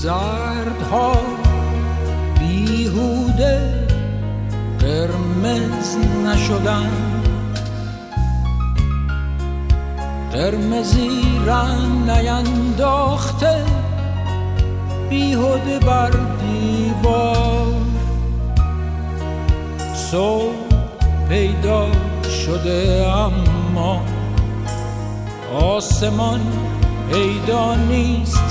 زردها بیهوده قرمز نشدن، قرمزی رنگ نینداخته بیهوده بر دیوار. صبح پیدا شده اما آسمان پیدا نیست.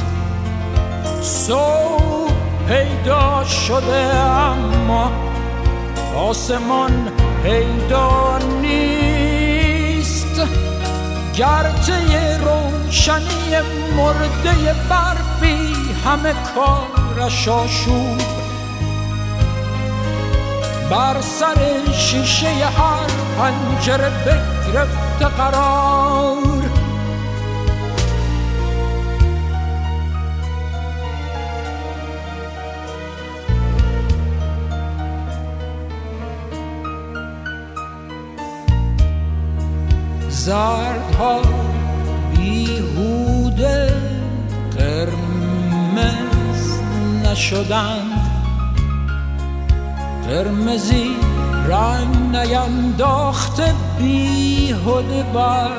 صبح پیدا شده اما آسمان پیدا نیست. گرچه روشنی مرده برفی همه کارش آشوب، بر سر شیشه هر پنجره بگرفته قرار. زردها بیهوده قرمز نشدند، قرمزی رنگ نینداخته بیهوده بر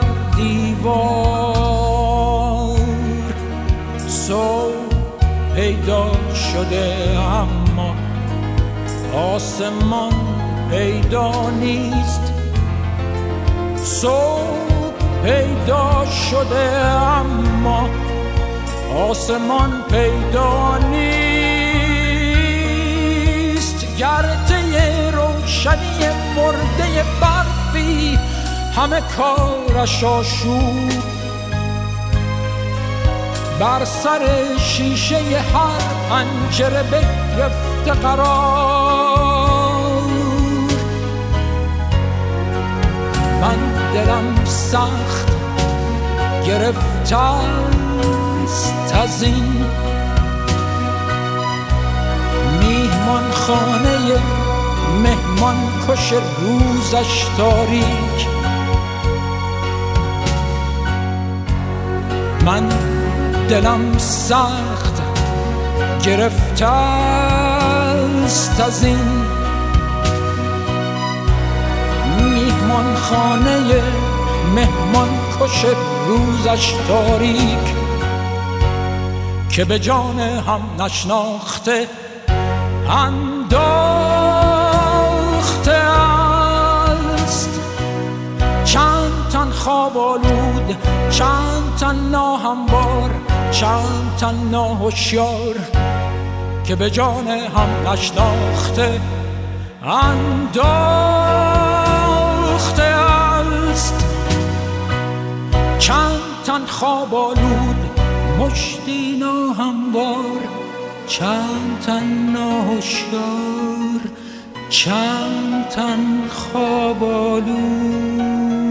دیوار. صبح پیدا شده اما آسمان پیدا نیست. صبح پیدا شده اما آسمان پیدا نیست. گرچه روشنی مرده برفی همه کارش آشوب، بر سر شیشه هر پنجره بگرفته قرار. من دلم سخت گرفته است از این میهمان خانه مهمان کش روزش تاریک. من دلم سخت گرفته است از این میهمان خانه مهمان کش روزش تاریک، که به جان هم نشناخته انداخته است. چند تن خواب آلود، چند تن ناهموار، چند تن ناهوشیار، که به جان هم نشناخته انداخته است. چند تن خواب آلود، مشتی ناهموار، چند تن ناهوشیار، چند تن خواب آلود.